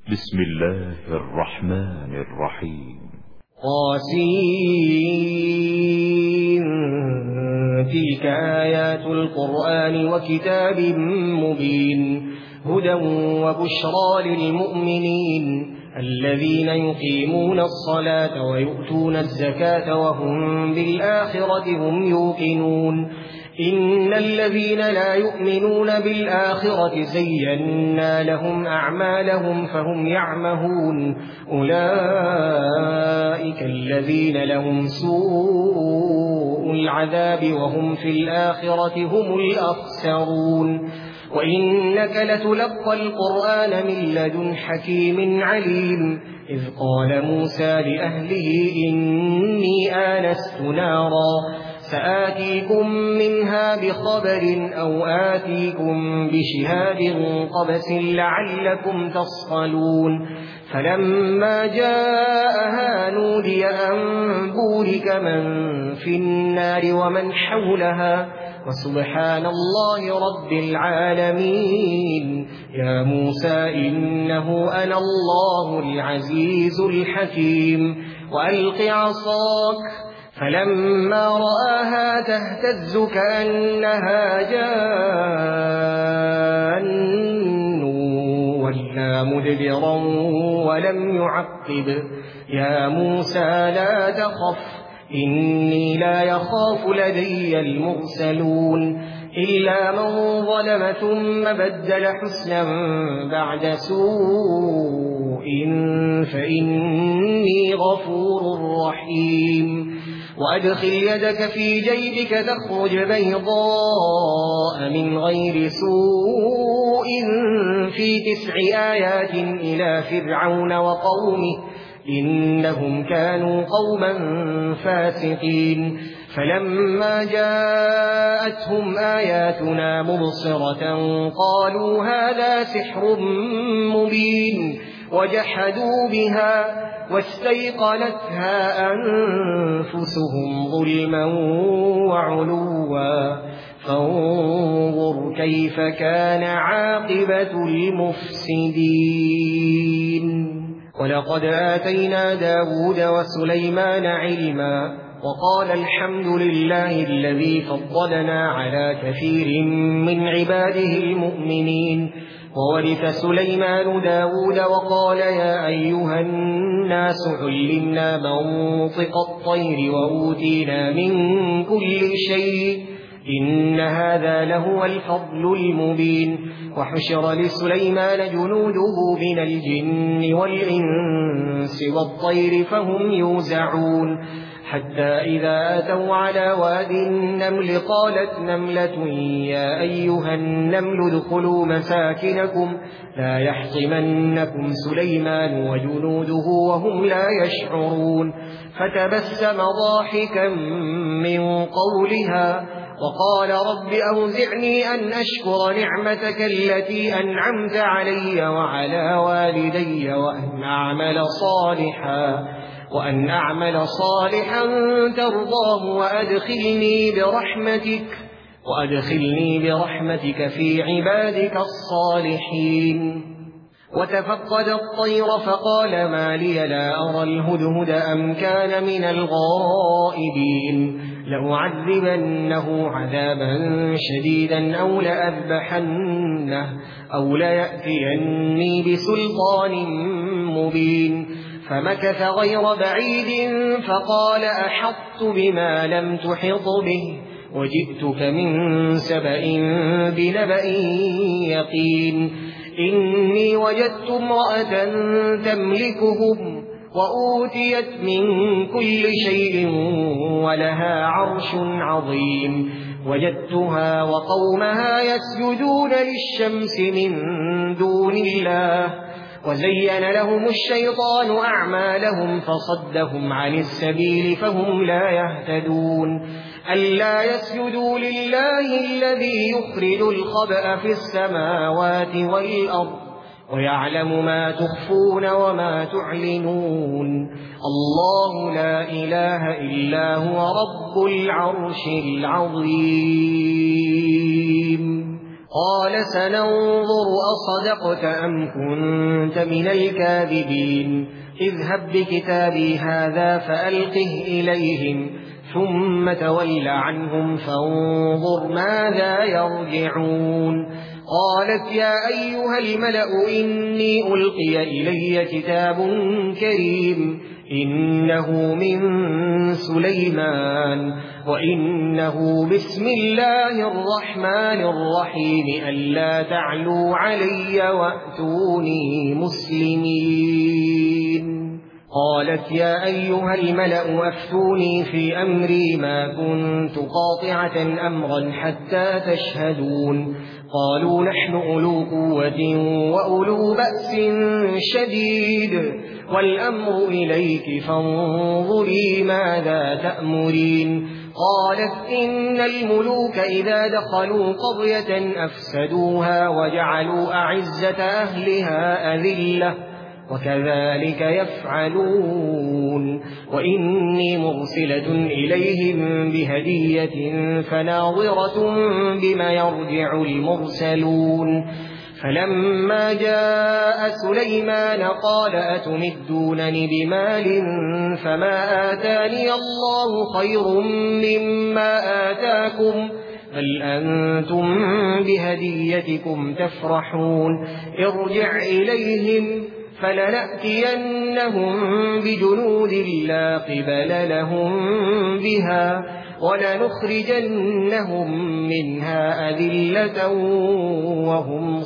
بسم الله الرحمن الرحيم. طاسين. تلك آيات القرآن وكتاب مبين هدى وبشرى للمؤمنين الذين يقيمون الصلاة ويؤتون الزكاة وهم بالآخرة هم يوقنون. إن الذين لا يؤمنون بالآخرة زينا لهم أعمالهم فهم يعمهون. أولئك الذين لهم سوء العذاب وهم في الآخرة هم الأخسرون. وإنك لتلقى القرآن من لدن حكيم عليم. إذ قال موسى لأهله إني آنست نارا سآتيكم منها بخبر أو آتيكم بشهاب قبس لعلكم تصطلون. فلما جاءها نودي أن بورك من في النار ومن حولها وسبحان الله رب العالمين. يا موسى إنه أنا الله العزيز الحكيم. وألق عصاك فلما رآها تهتز كأنها جان ولا مدبرا ولم يعقب. يا موسى لا تخف إني لا يخاف لدي المرسلون. إلا من ظلم ثم بدل حسنا بعد سوء فإني غفور رحيم. وأدخل يدك في جيبك تخرج بيضاء من غير سوء في 9 آيات إلى فرعون وقومه إنهم كانوا قوما فاسقين. فلما جاءتهم آياتنا مبصرة قالوا هذا سحر مبين وجحدوا بها واستيقنتها أنفسهم ظلما وعلوا فانظر كيف كان عاقبة المفسدين. ولقد آتينا داود وسليمان علما وقال الحمد لله الذي فضلنا على كثير من عباده المؤمنين. وورث سليمان داود وقال يا أيها الناس علمنا منطق الطير وأوتينا من كل شيء إن هذا لهو الفضل المبين. وحشر لسليمان جنوده من الجن والإنس والطير فهم يوزعون. حتى إذا أتوا على واد النمل قالت نملة يا أيها النمل ادخلوا مساكنكم لا يحطمنكم سليمان وجنوده وهم لا يشعرون. فتبسم ضاحكا من قولها وقال رب أوزعني أن أشكر نعمتك التي أنعمت علي وعلى والدي وأن أعمل صالحا ترضاه وأدخلني برحمتك في عبادك الصالحين. وتفقد الطير فقال ما لي لا أرى الهدهد أم كان من الغائبين. لأعذبنه عذابا شديدا أو لأذبحنه أو ليأتيني بسلطان مبين. فمكث غير بعيد فقال أحطت بما لم تحط به وجئتك من سبأ بنبأ يقين. إني وجدت امرأة تملكهم وأوتيت من كل شيء ولها عرش عظيم. وجدتها وقومها يسجدون للشمس من دون الله وزين لهم الشيطان أعمالهم فصدهم عن السبيل فهم لا يهتدون. ألا يسجدوا لله الذي يخرج الخبأ في السماوات والأرض ويعلم ما تخفون وما تعلنون. الله لا إله إلا هو رب العرش العظيم. قال سننظر أصدقت أم كنت من الكاذبين اذهب بكتابي هذا فألقه إليهم ثم تول عنهم فانظر ماذا يرجعون قالت يا أيها الملأ إني ألقي إلي كتاب كريم إنه من سليمان وإنه بسم الله الرحمن الرحيم ألا تعلوا علي وأتوني مسلمين قالت يا أيها الملأ أفتوني في أمري ما كنت قاطعة أمرا حتى تشهدون قالوا نحن أولو قوة وأولو بأس شديد والأمر إليك فانظري ماذا تأمرين قالت إن الملوك إذا دخلوا قرية أفسدوها وجعلوا أعزة أهلها أذلة وكذلك يفعلون وإني مرسلة إليهم بهدية فناظرة بما يرجع المرسلون فلما جاء سليمان قال أتمدونني بمال فما آتاني الله خير مما آتاكم بل أنتم بهديتكم تفرحون ارجع إليها فلنأتينهم بجنود لا قبل لهم بها ولنخرجنهم منها أذلة وهم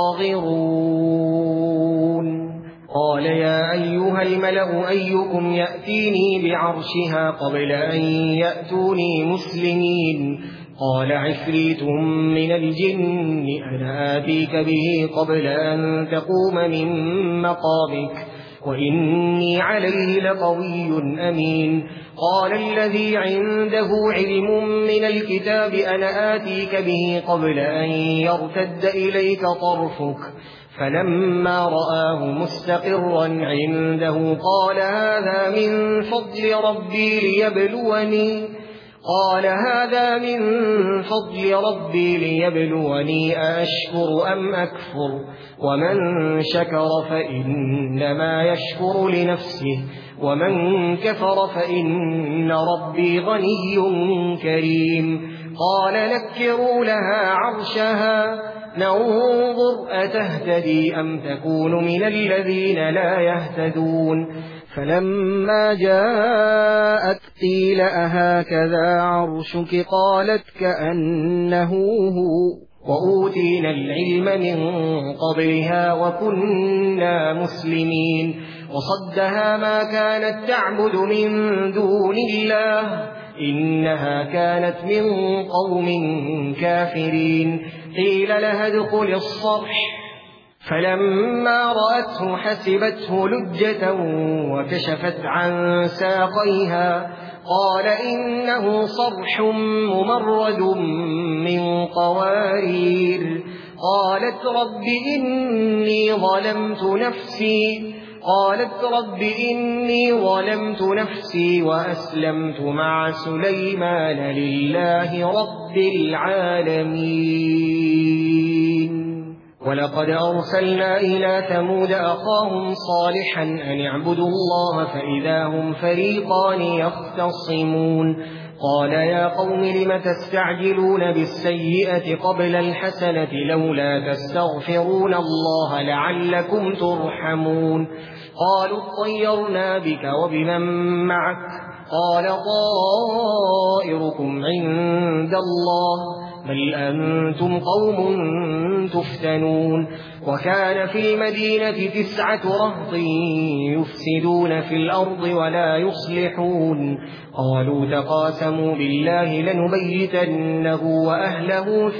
صاغرون قال يا أيها الملأ أيكم يأتيني بعرشها قبل أن يأتوني مسلمين قال عفريت من الجن أنا آتيك به قبل أن تقوم من مقامك وإني عليه لقوي أمين قال الذي عنده علم من الكتاب أنا آتيك به قبل أن يرتد إليك طرفك فلما رآه مستقرا عنده قال هذا من فضل ربي ليبلوني أأشكر أم أكفر ومن شكر فإنما يشكر لنفسه ومن كفر فإن ربي غني كريم قال نكروا لها عرشها ننظر أتهتدي أم تكون من الذين لا يهتدون فلما جاءت قيل أهكذا عرشك قالت كأنه هو وأوتينا العلم من قبلها وكنا مسلمين وصدها ما كانت تعبد من دون الله إنها كانت من قوم كافرين قيل لها ادخل الصرح فلما رأته حسبته لجة وكشفت عن ساقيها قال إنه صرح ممرد من قوارير قالت رب إني ظلمت نفسي وأسلمت مع سليمان لله رب العالمين ولقد أرسلنا إلى ثمود أخاهم صالحا أن اعبدوا الله فإذا هم فريقان يختصمون قال يا قوم لم تستعجلون بالسيئة قبل الحسنة لولا تستغفرون الله لعلكم ترحمون قالوا اطيرنا بك وبمن معك قال طائركم عند الله بل أنتم قوم تفتنون وكان في المدينة 9 رهط يفسدون في الأرض ولا يصلحون قالوا تقاسموا بالله لنبيتنه وأهله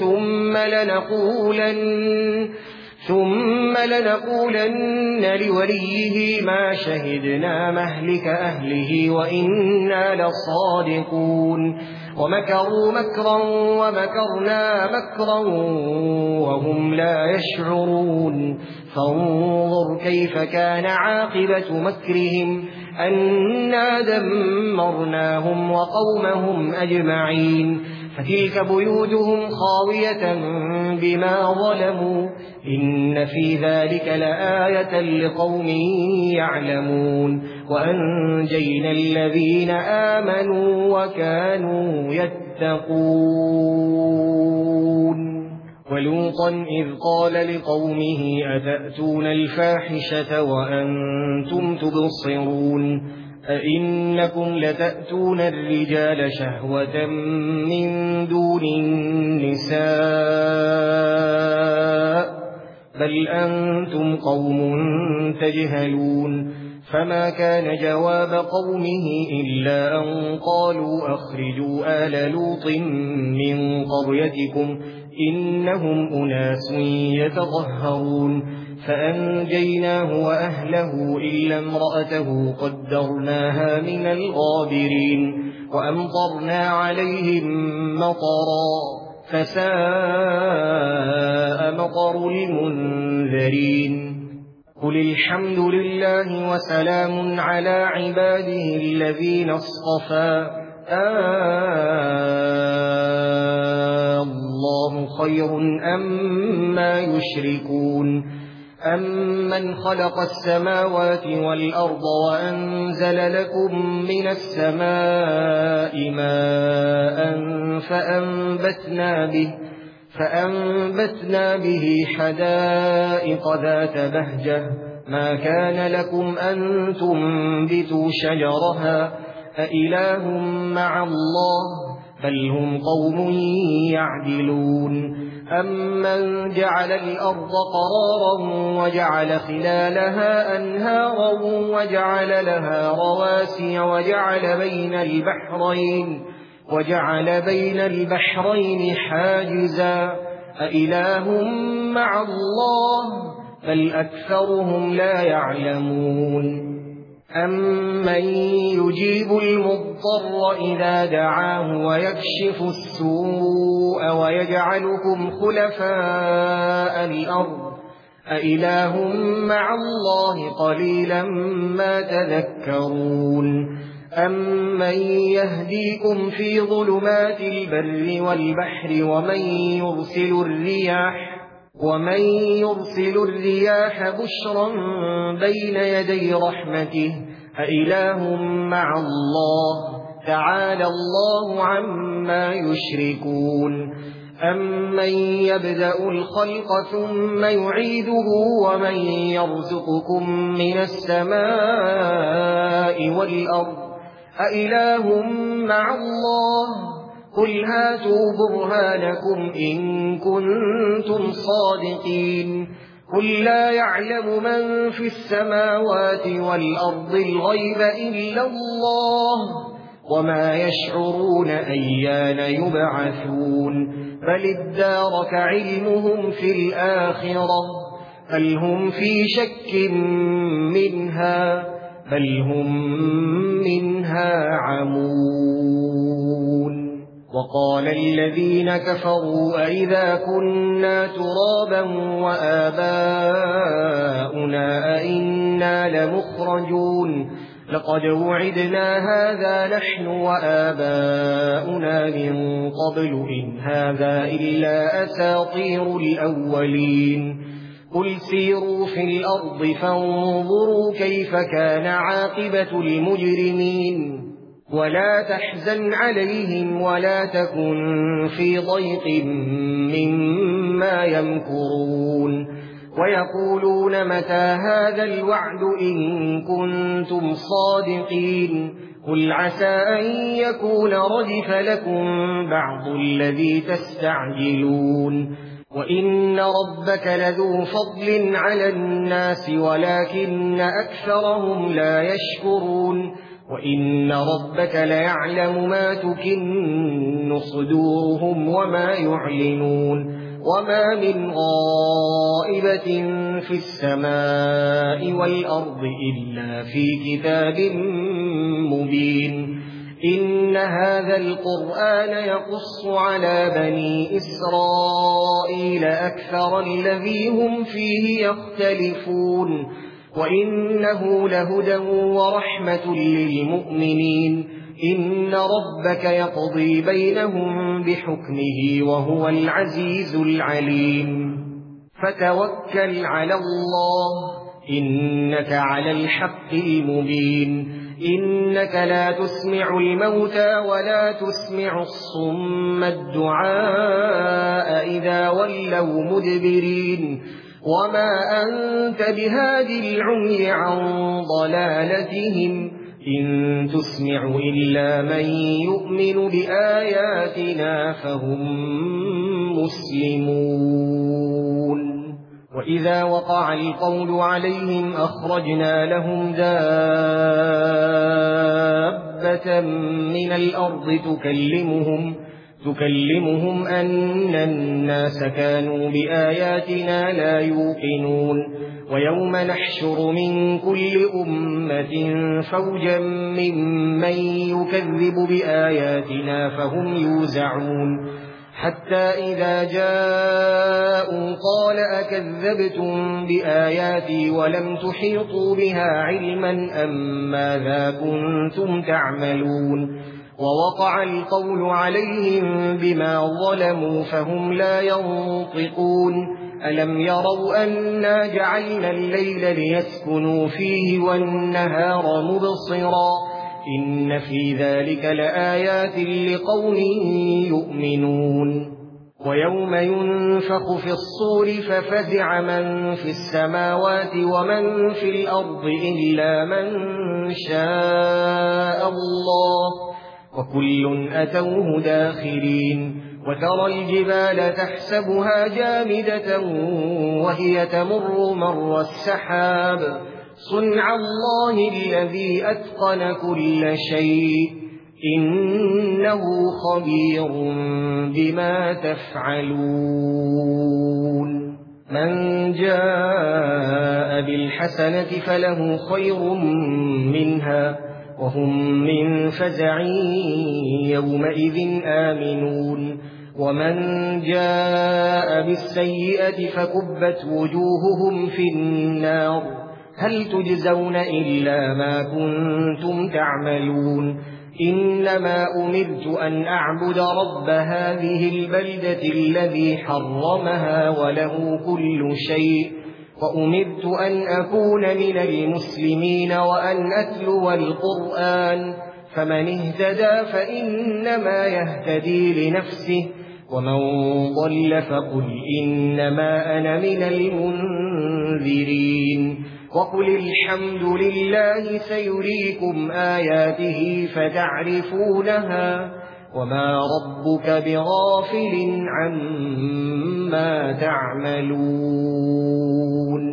ثم لنقولن لوليه ما شهدنا مهلك أهله وإنا لصادقون ومكروا مكرا ومكرنا مكرا وهم لا يشعرون فانظر كيف كان عاقبة مكرهم أنا دمرناهم وقومهم أجمعين فتلك بيوتهم خاوية بما ظلموا إن في ذلك لآية لقوم يعلمون وأنجينا الذين آمنوا وكانوا يتقون ولوطا إذ قال لقومه أتأتون الفاحشة وأنتم تبصرون أئنكم لتأتون الرجال شهوة من دون النساء بل أنتم قوم تجهلون فما كان جواب قومه إلا أن قالوا أخرجوا آل لوط من قريتكم إنهم أناس يتطهرون فأنجيناه وأهله إلا امرأته قدرناها من الغابرين وأمطرنا عليهم مطرا فساء مطر المنذرين قل الحمد لله وسلام على عباده الذين اصطفى الله خير أما يشركون أمن خلق السماوات والأرض وأنزل لكم من السماء ماء فأنبتنا به حدائق ذات بهجة ما كان لكم أن تنبتوا شجرها أإله مع الله بل هم قوم يعدلون أمن جعل الأرض قرارا وجعل خلالها أنهارا وجعل لها رواسي وجعل بين البحرين حاجزا أإله مع الله بل أكثرهم لا يعلمون أمن يجيب المضطر إذا دعاه ويكشف السوء ويجعلكم خلفاء الأرض أإله مع الله قليلا ما تذكرون أمن يهديكم في ظلمات البر والبحر ومن يرسل الرياح بشرا بين يدي رحمته أإله مع الله تعالى الله عما يشركون أمن يبدأ الخلق ثم يعيده ومن يرزقكم من السماء والأرض أإله مع الله قل هاتوا برهانكم إن كنتم صادقين قل لا يعلم من في السماوات والأرض الغيب إلا الله وما يشعرون أيان يبعثون بل ادارك علمهم في الآخرة بل هم في شك منها بل هم منها عمون وقال الذين كفروا أئذا كنا ترابا وآباؤنا أئنا لمخرجون لقد وعدنا هذا نحن وآباؤنا من قبل إن هذا إلا أساطير الأولين قل سيروا في الأرض فانظروا كيف كان عاقبة المجرمين ولا تحزن عليهم ولا تكن في ضيق مما يمكرون ويقولون متى هذا الوعد إن كنتم صادقين قل عسى أن يكون ردف لكم بعض الذي تستعجلون وإن ربك لذو فضل على الناس ولكن أكثرهم لا يشكرون وإن ربك ليعلم ما تكن صدورهم وما يعلنون وما من غائبة في السماء والأرض إلا في كتاب مبين إن هذا القرآن يقص على بني إسرائيل أكثر الذي هم فيه يختلفون وإنه لهدى ورحمة للمؤمنين إن ربك يقضي بينهم بحكمه وهو العزيز العليم فتوكل على الله إنك على الحق المبين إنك لا تسمع الموتى ولا تسمع الصم الدعاء إذا ولوا مدبرين وما أنت بهادي العمي عن ضلالتهم إن تسمع إلا من يؤمن بآياتنا فهم مسلمون وإذا وقع القول عليهم أخرجنا لهم دابة من الأرض تكلمهم أن الناس كانوا بآياتنا لا يوقنون ويوم نحشر من كل أمة فوجا ممن يكذب بآياتنا فهم يوزعون حتى إذا جاءوا قال أكذبتم بآياتي ولم تحيطوا بها علما أم ماذا كنتم تعملون ووقع القول عليهم بما ظلموا فهم لا ينطقون ألم يروا أنا جعلنا الليل ليسكنوا فيه والنهار مبصرا إن في ذلك لآيات لقوم يؤمنون ويوم ينفخ في الصور ففزع من في السماوات ومن في الأرض إلا من شاء الله وكل أتوه داخرين وترى الجبال تحسبها جامدة وهي تمر مر السحاب صنع الله الذي أتقن كل شيء إنه خبير بما تفعلون من جاء بالحسنة فله خير منها وهم من فزع يومئذ آمنون ومن جاء بالسيئة فكبت وجوههم في النار هل تجزون إلا ما كنتم تعملون إنما أمرت أن أعبد رب هذه البلدة الذي حرمها وله كل شيء وأمرت أن أكون من المسلمين وأن أتلو القرآن فمن اهتدى فإنما يهتدي لنفسه ومن ضل فقل إنما أنا من المنذرين وقل الحمد لله سيريكم آياته فتعرفونها وما ربك بغافل عما تعملون